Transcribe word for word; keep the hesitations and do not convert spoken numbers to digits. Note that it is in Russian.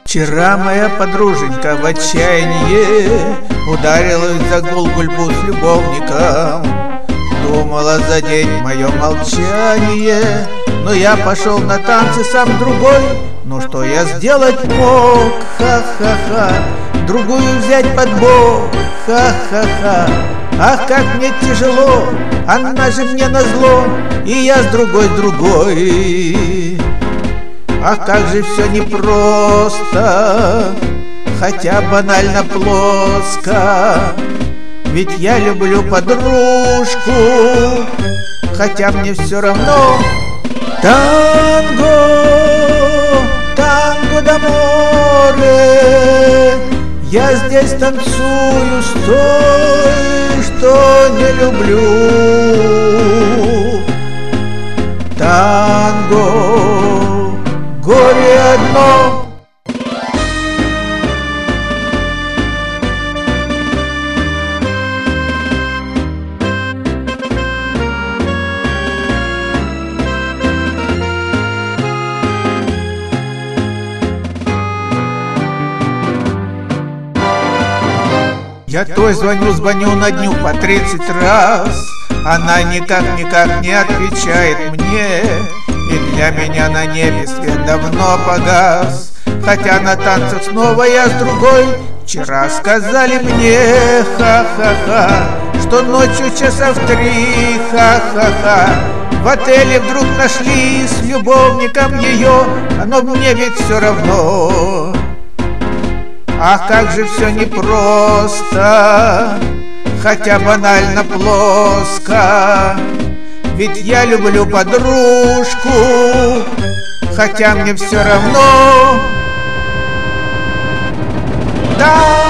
Вчера моя подруженька в отчаянии ударилась за гул-гульбу с любовником. Думала задеть мое молчание, но я пошел на танцы сам другой. Ну что я сделать мог? Ха-ха-ха. Другую взять под бок? Ха-ха-ха. Ах, как мне тяжело, она же мне назло, и я с другой, с другой. Ах, как же все непросто, хотя банально плоско. Ведь я люблю подружку, хотя мне все равно. Танго, танго d'amore, я здесь танцую с той, что не люблю. Танго, горе одно. Я той звоню, звоню на дню по тридцать раз, она никак-никак не отвечает мне, и для меня на небе свет давно погас. Хотя на танцах снова я с другой. Вчера сказали мне, ха-ха-ха, что ночью часа в три, ха-ха-ха, в отеле вдруг нашли с любовником ее, но мне ведь все равно. Ах, как же все непросто, хотя банально плоско. Ведь я люблю подружку, хотя мне все равно. Да!